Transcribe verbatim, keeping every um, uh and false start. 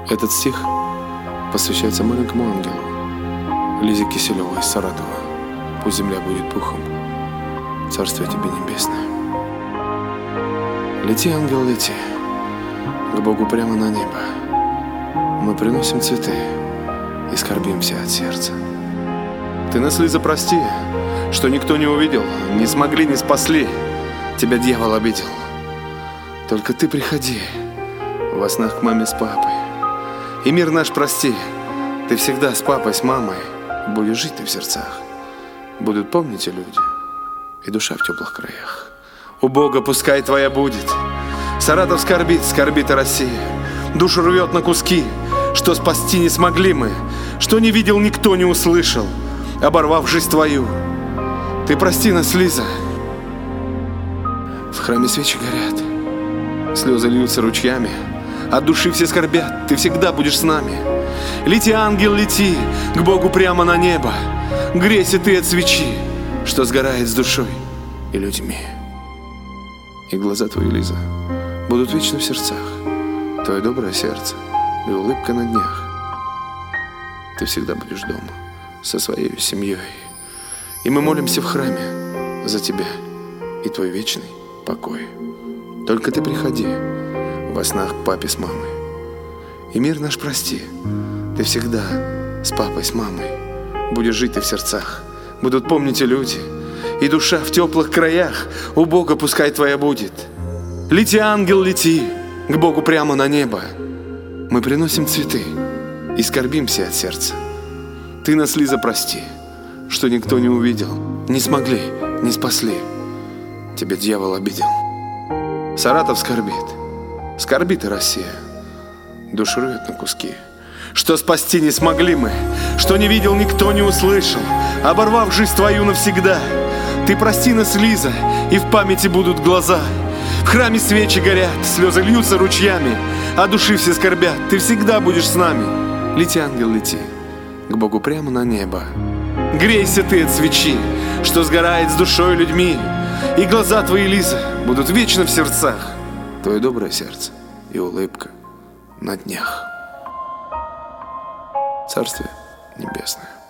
Этот стих посвящается маленькому ангелу Лизе Киселевой из Саратова. Пусть земля будет пухом, царствие тебе небесное. Лети, ангел, лети к Богу прямо на небо. Мы приносим цветы и скорбимся от сердца. Ты нас, Лиза, прости, что никто не увидел, не смогли, не спасли. Тебя дьявол обидел. Только ты приходи во снах к маме с папой. И мир наш прости. Ты всегда с папой, с мамой. Будешь жить ты в сердцах. Будут помнить и люди, и душа в теплых краях. У Бога пускай твоя будет. Саратов скорбит, скорбит и Россия. Душу рвет на куски, что спасти не смогли мы, что не видел, никто не услышал, оборвав жизнь твою. Ты прости нас, Лиза. В храме свечи горят, слезы льются ручьями, от души все скорбят, ты всегда будешь с нами. Лети, ангел, лети к Богу прямо на небо. Грейся ты от свечи, что сгорает с душой и людьми. И глаза твои, Лиза, будут вечно в сердцах. Твое доброе сердце и улыбка на днях. Ты всегда будешь дома со своей семьей. И мы молимся в храме за тебя и твой вечный покой. Только ты приходи во снах к папе с мамой. И мир наш прости. Ты всегда с папой, с мамой. Будешь жить ты в сердцах. Будут помнить и люди, и душа в теплых краях. У Бога пускай твоя будет. Лети, ангел, лети к Богу прямо на небо. Мы приносим цветы и скорбимся от сердца. Ты нас, Лиза, прости, что никто не увидел, не смогли, не спасли. Тебя дьявол обидел. Саратов скорбит, скорбит и Россия. Душу рвет на куски, что спасти не смогли мы, что не видел, никто не услышал, оборвав жизнь твою навсегда. Ты прости нас, Лиза, и в памяти будут глаза. В храме свечи горят, слезы льются ручьями, а души все скорбят, ты всегда будешь с нами. Лети, ангел, лети к Богу прямо на небо. Грейся ты от свечи, что сгорает с душой и людьми. И глаза твои, Лиза, будут вечно в сердцах. Твое доброе сердце и улыбка на днях. Царствие небесное.